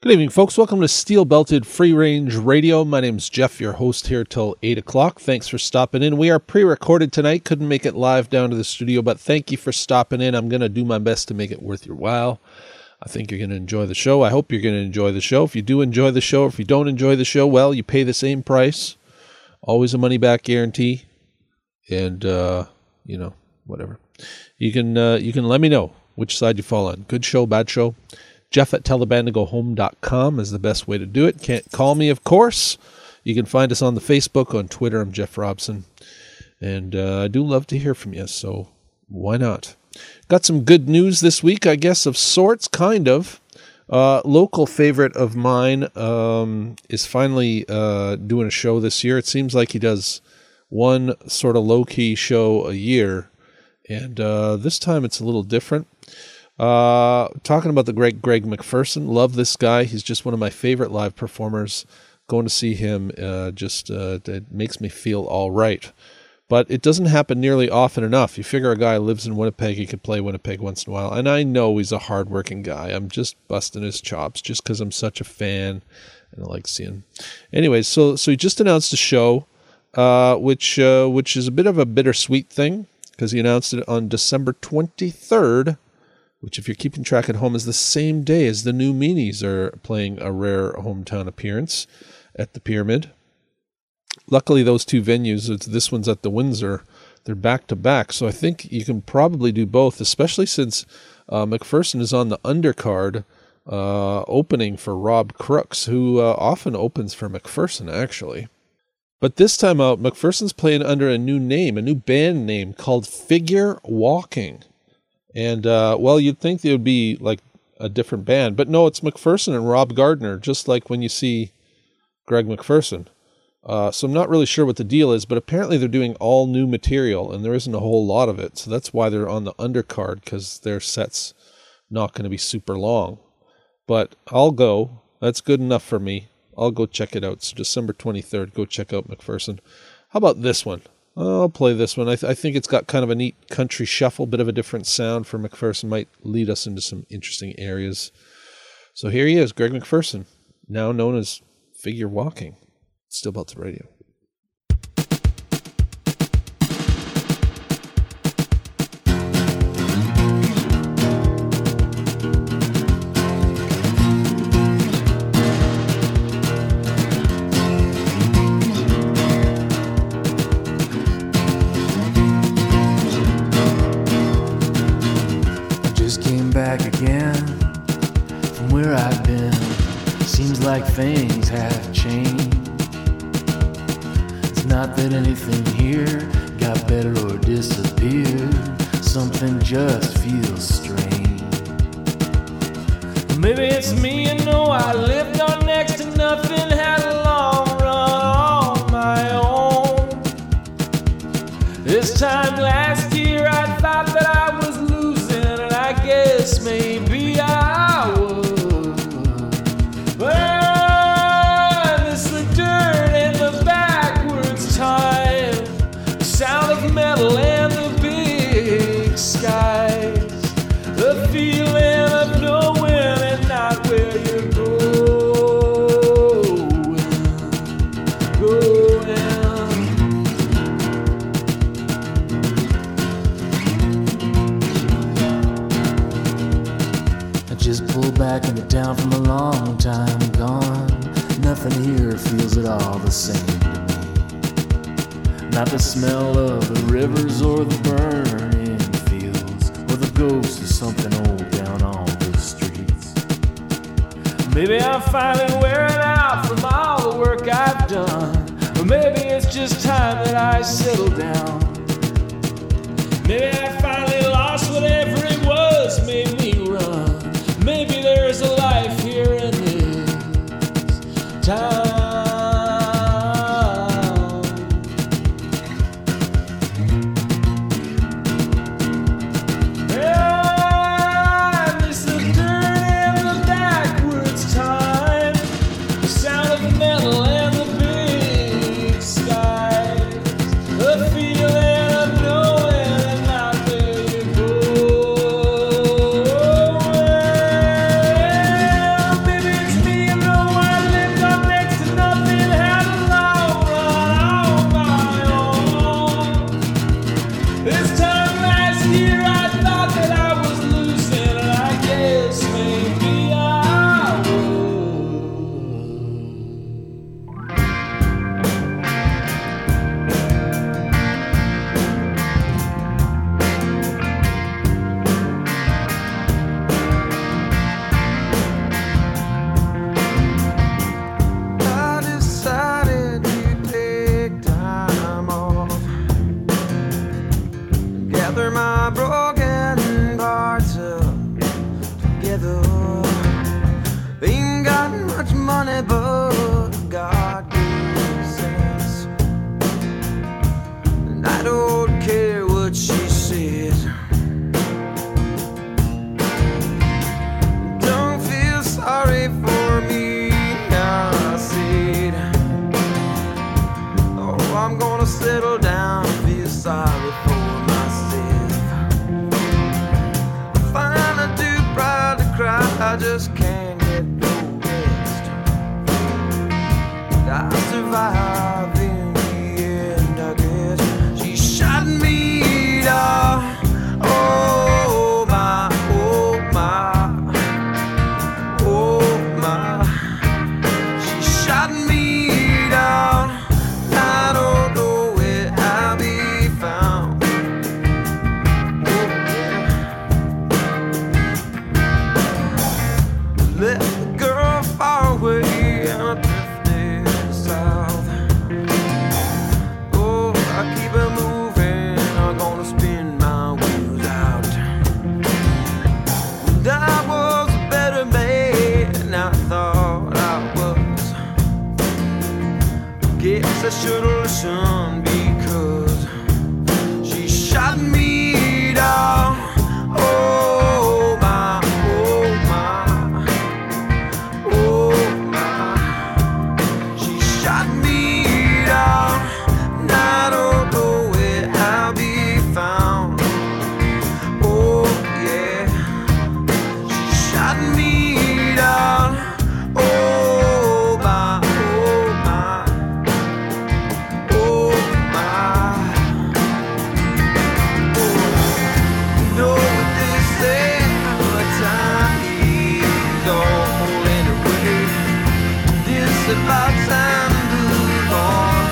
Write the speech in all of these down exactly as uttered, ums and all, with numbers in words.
Good evening, folks. Welcome to Steel Belted Free Range Radio. My name's Jeff, your host here till eight o'clock. Thanks for stopping in. We are pre-recorded tonight. Couldn't make it live down to the studio, but thank you for stopping in. I'm going to do my best to make it worth your while. I think you're going to enjoy the show. I hope you're going to enjoy the show. If you do enjoy the show, if you don't enjoy the show, well, you pay the same price. Always a money-back guarantee. And, uh, you know, whatever. You can, uh, you can let me know which side you fall on. Good show, bad show. Jeff at tell the band to go home dot com is the best way to do it. Can't call me, of course. You can find us on the Facebook, on Twitter. I'm Jeff Robson. And uh, I do love to hear from you, so why not? Got some good news this week, I guess, of sorts, kind of. Uh, local favorite of mine um, is finally uh, doing a show this year. It seems like he does one sort of low-key show a year, and uh, this time it's a little different. Uh, talking about the great Greg McPherson. Love this guy. He's just one of my favorite live performers. Going to see him uh, just uh, it makes me feel all right. But it doesn't happen nearly often enough. You figure a guy lives in Winnipeg, he could play Winnipeg once in a while. And I know he's a hardworking guy. I'm just busting his chops just because I'm such a fan and I like seeing him. Anyways, so so he just announced a show, uh, which uh, which is a bit of a bittersweet thing because he announced it on December twenty-third. Which, if you're keeping track at home, is the same day as the New Meanies are playing a rare hometown appearance at the Pyramid. Luckily, those two venues, it's, this one's at the Windsor, they're back-to-back, so I think you can probably do both, especially since uh, McPherson is on the undercard uh, opening for Rob Crooks, who uh, often opens for McPherson, actually. But this time out, McPherson's playing under a new name, a new band name called Figure Walking. And, uh, well, you'd think they would be like a different band. But no, it's McPherson and Rob Gardner, just like when you see Greg McPherson. Uh, so I'm not really sure what the deal is, but apparently they're doing all new material, and there isn't a whole lot of it. So that's why they're on the undercard, because their set's not going to be super long. But I'll go. That's good enough for me. I'll go check it out. So December twenty-third, go check out McPherson. How about this one? I'll play this one. I, th- I think it's got kind of a neat country shuffle, bit of a different sound for McPherson. Might lead us into some interesting areas. So here he is, Greg McPherson, now known as Figure Walking. Steel Belted Radio. Things have changed. It's not that anything here got better or disappeared. Something just feels strange. Maybe it's me, you know, I lived on next to nothing, had a long run on my own. This time last year I thought that I was losing, and I guess maybe I was. But metal and the big skies, the feeling of knowing and not where you're going, going. I just pulled back into town from a long time gone. Nothing here feels at all the same. Not the smell of the rivers or the burning fields or the ghost of something old down on the streets. Maybe I'm finally wearing out from all the work I've done. Or maybe it's just time that I settle down. Maybe I finally lost whatever it was made me run. Maybe there's a life here in this time. guess I should listen because she shot me down. Oh my, oh my, oh my. She shot me down, and I don't know where I'll be found. Oh yeah, she shot me down. Oh my, oh my, oh my. Oh, you know what they say, my time is all in a way. This about time to move on.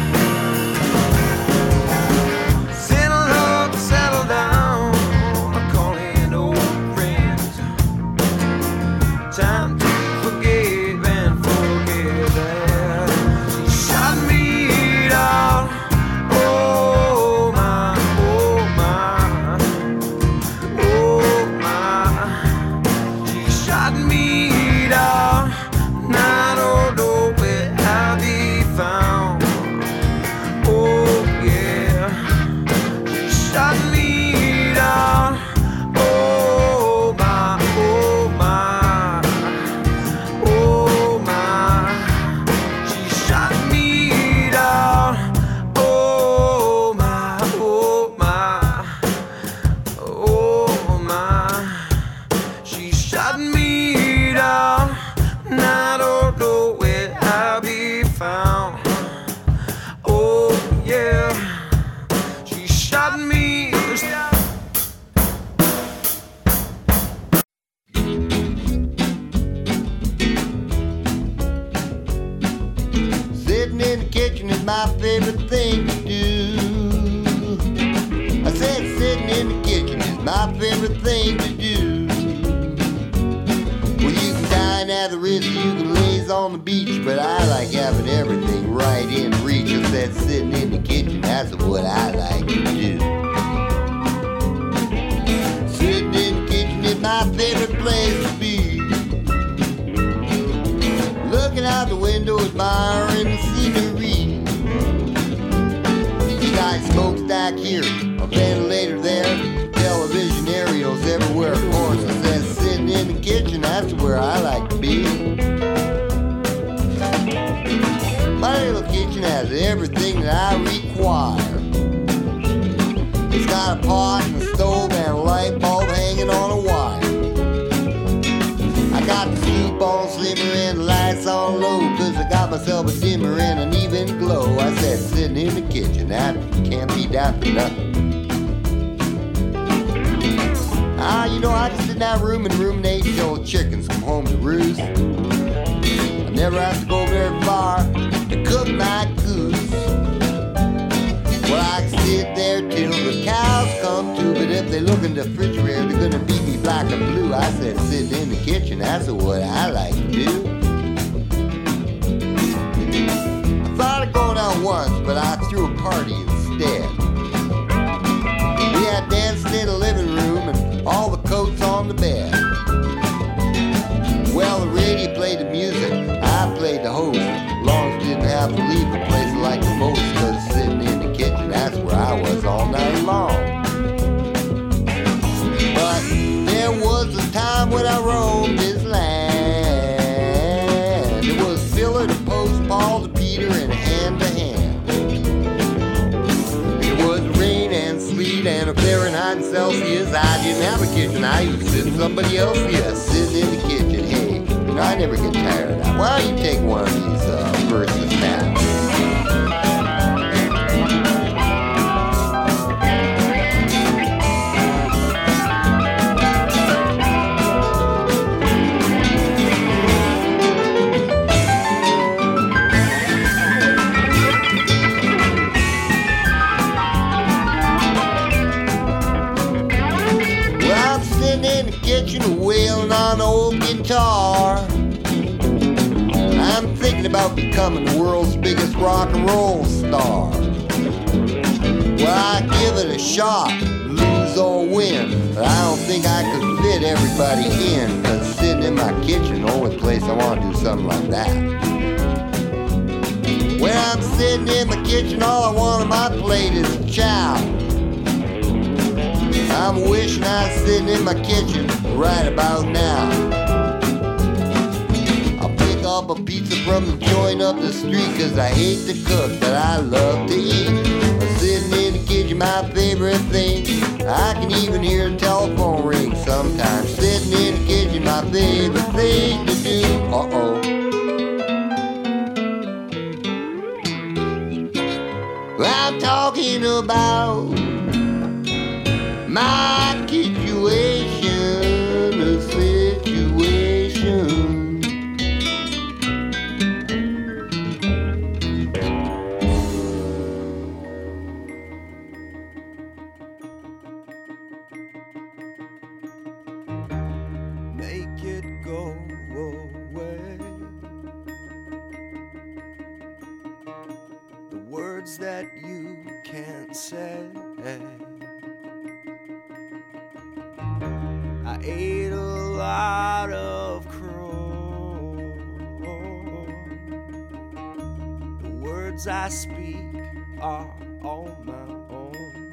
Settle up, settle down. I'm calling old friends. Time to forgive and forget that she shot me down. Oh my, oh my, oh my. She shot me down, and I don't know where I'll be found. Oh yeah, she shot me down. Oh my, oh my, oh my. She shot me down. Oh my, oh my, oh my. She shot me down, and I don't know where I'll be found. Oh yeah, she shot me. Sitting in the kitchen is my favorite thing to do. I said sitting in the kitchen is my favorite thing to do. Well, you can dine at the Ritz, you can laze on the beach, but I like having everything right in reach. I said sitting in the kitchen, that's what I like to do. Sitting in the kitchen is my favorite place to be. Looking out the window, admiring the scenery. You got a smokestack here, a ventilator there, television aerials everywhere. Of course, I said sitting in the kitchen, that's where I like to be. My little kitchen has everything that I require. It's got a pot and a stove and a light bulb hanging on a wire. I got the soup on slimmer and the lights on low, cause I got myself a dimmer and an even glow. I said sitting in the kitchen, that can't be that for nothing. Ah, you know, I just sit in that room and ruminate till the chickens come home to roost. I never have to go very far to cook my goose. Well, I can sit there till the cows come too, but if they look in the refrigerator, they're gonna beat me black and blue. I said sitting in the kitchen, that's what I like to do. I thought of going out once, but I threw a party instead. We had dancing in the living room and all the coats on the bed. Well, the radio played the music, I played the host. Long as didn't have to leave the place I like the most, cause sitting in the kitchen, that's where I was all night long. But there was a time when I roamed this land. It was pillar to post, Paul to Peter, and hand to hand. It was rain and sleet and a Fahrenheit and Celsius. I didn't have a kitchen, I used to sit in somebody else's. Yes, sitting in the kitchen, hey, you know, I never get tired of that. Why don't you take one of these uh, verses now? Wailing on an old guitar. I'm thinking about becoming the world's biggest rock and roll star. Well, I give it a shot, lose or win, but I don't think I could fit everybody in, cause sitting in my kitchen, the only place I want to do something like that. When I'm sitting in my kitchen, all I want on my plate is chow. I'm wishing I was sitting in my kitchen right about now. I'll pick up a pizza from the joint up the street, cause I hate to cook, but I love to eat. Sitting in the kitchen, my favorite thing. I can even hear a telephone ring sometimes. Sitting in the kitchen, my favorite thing to do. Uh-oh. I'm talking about my situation, a situation. Make it go away. The words that you can't say. I ate a lot of crow. The words I speak are all my own.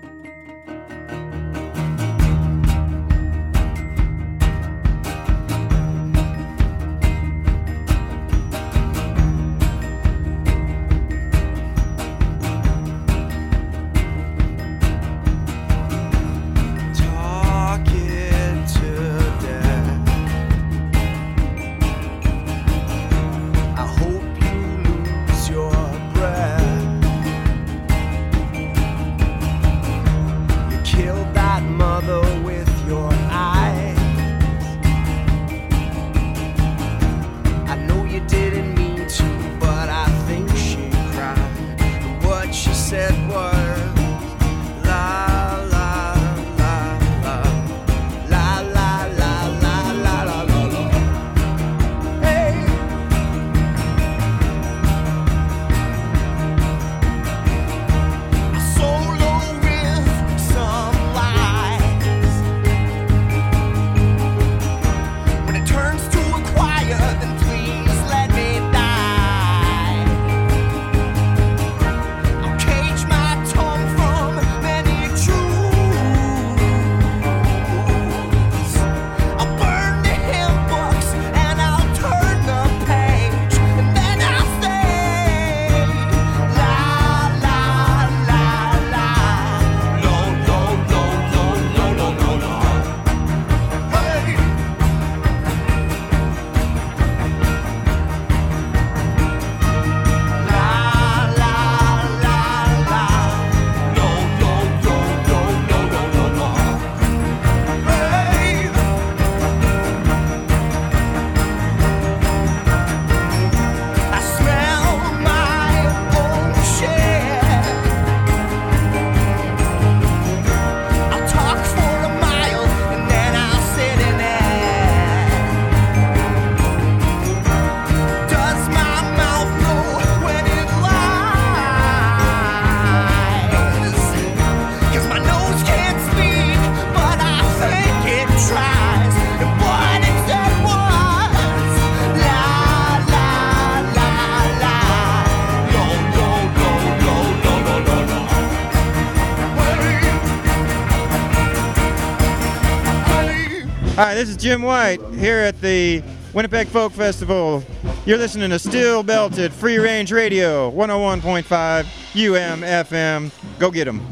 Hi, this is Jim White here at the Winnipeg Folk Festival. You're listening to Steel Belted Free Range Radio, one oh one point five U M F M. Go get 'em.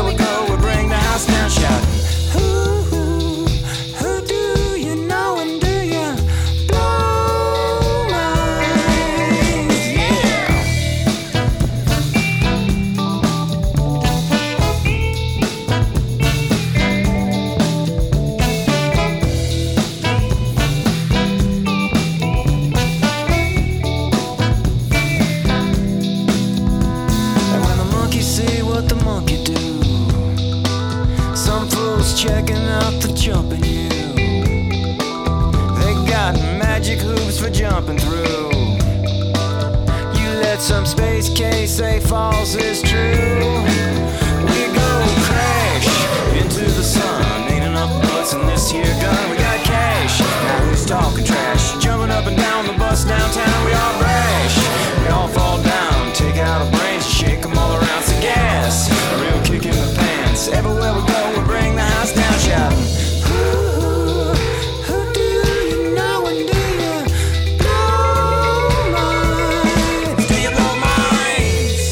Who, who, who do you know and do checking out the jumping you. They got magic hoops for jumping through. You let some space case say false is true. We go crash into the sun. Ain't enough butts in this here gun. We got cash. Now who's talking trash? Jumping up and down the bus downtown. We all brash. We all fall down. Take out our brains, shake them all around. Some gas. A real kick in the pants. Everywhere we go, we bring the house down shouting. Ooh, who do you know and do you blow minds? Do you blow minds?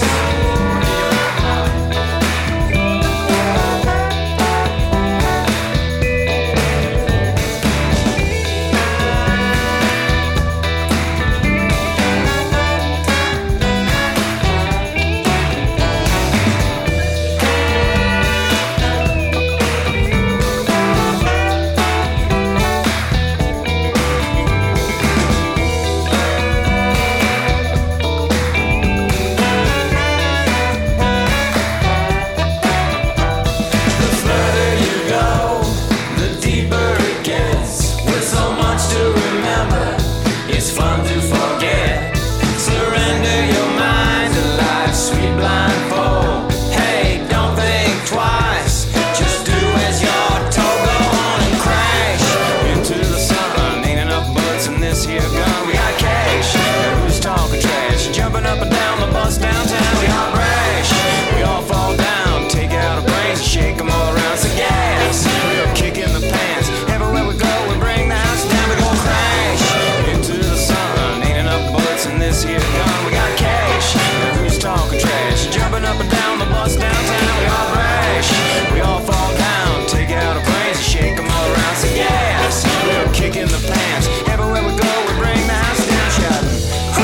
The further you go, the deeper it gets. With so much to remember, it's fun to forget. Surrender your mind to life's sweet blindfold. Hey, don't think twice, just do as you're told. Go on and crash into the sun. Ain't enough bullets in this here gun. We got cash. Now who's talking trash? Jumping up and down the bus downtown. We all crash. We all fall down. Take out our brains and shake them all around. Some gas. Real kick in the pants. Everywhere we go, we bring the house down. We go crash into the sun. Ain't enough bullets in this here gun. We got cash. Now who's talking trash? Jumping up and down the bus downtown. We all crash. We all fall down. Take out our brains and shake them all around. Some gas. Real kick in the pants. Everywhere we go, we bring the house down shouting. Who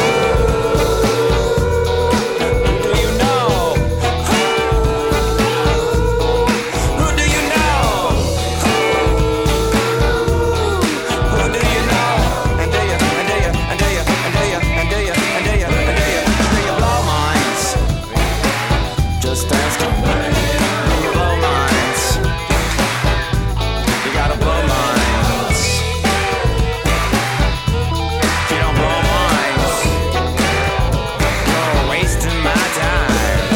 do you know? Who do you know? Who do you know? And do you, and do you, and do you, and do you, and do you, and do you, and do you, and do you blow minds? Just ask them. Do you blow minds? You gotta blow minds. If you don't blow minds, you're wasting my time.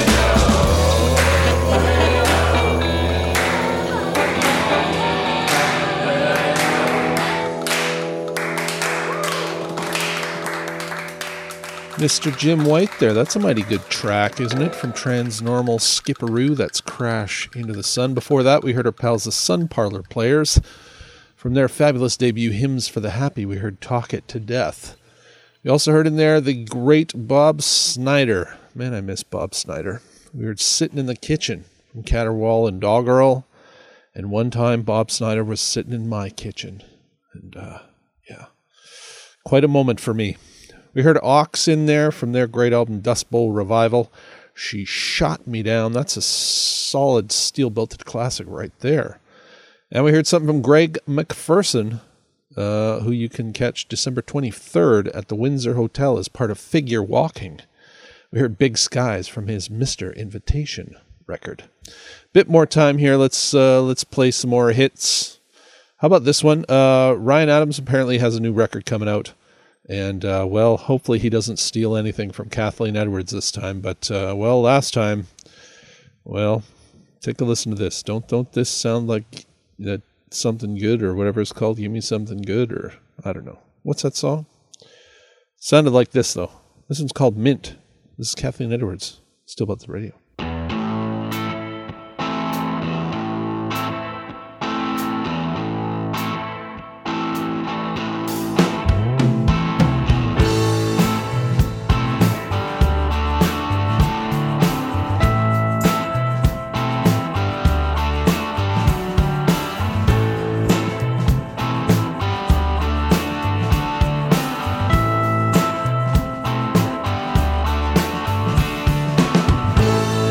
Mister Jim White there. That's a mighty good track, isn't it? From Transnormal Skipperoo. That's Crash Into the Sun. Before that, we heard our pals the Sun Parlor Players. From their fabulous debut, Hymns for the Happy, we heard Talk It to Death. We also heard in there the great Bob Snyder. Man, I miss Bob Snyder. We heard Sitting in the Kitchen from Caterwaul and Doggerel. And one time, Bob Snyder was sitting in my kitchen. And, uh, yeah, quite a moment for me. We heard Ox in there from their great album Dust Bowl Revival. She Shot Me Down. That's a solid steel-belted classic right there. And we heard something from Greg McPherson, uh, who you can catch December twenty-third at the Windsor Hotel as part of Figure Walking. We heard Big Skies from his Mister Invitation record. Bit more time here. Let's uh, let's play some more hits. How about this one? Uh, Ryan Adams apparently has a new record coming out. And, uh, well, hopefully he doesn't steal anything from Kathleen Edwards this time. But, uh, well, last time, well, take a listen to this. Don't don't this sound like that something good or whatever it's called? Give me something good or I don't know. What's that song? Sounded like this, though. This one's called Mint. This is Kathleen Edwards. Still About the Radio. Ooh,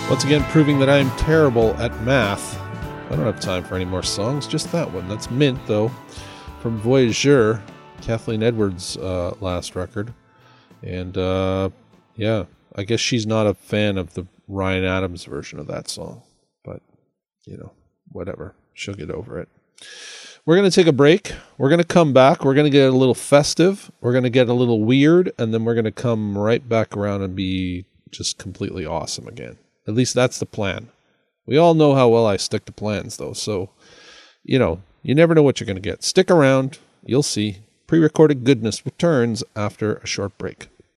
Once again, proving that I am terrible at math. I don't have time for any more songs, just that one. That's Mint, though, from Voyageur, Kathleen Edwards' uh, last record. And, uh, yeah, I guess she's not a fan of the Ryan Adams version of that song. But, you know, whatever. She'll get over it. We're going to take a break. We're going to come back. We're going to get a little festive. We're going to get a little weird. And then we're going to come right back around and be just completely awesome again. At least that's the plan. We all know how well I stick to plans, though. So, you know, you never know what you're going to get. Stick around. You'll see. Pre-recorded goodness returns after a short break.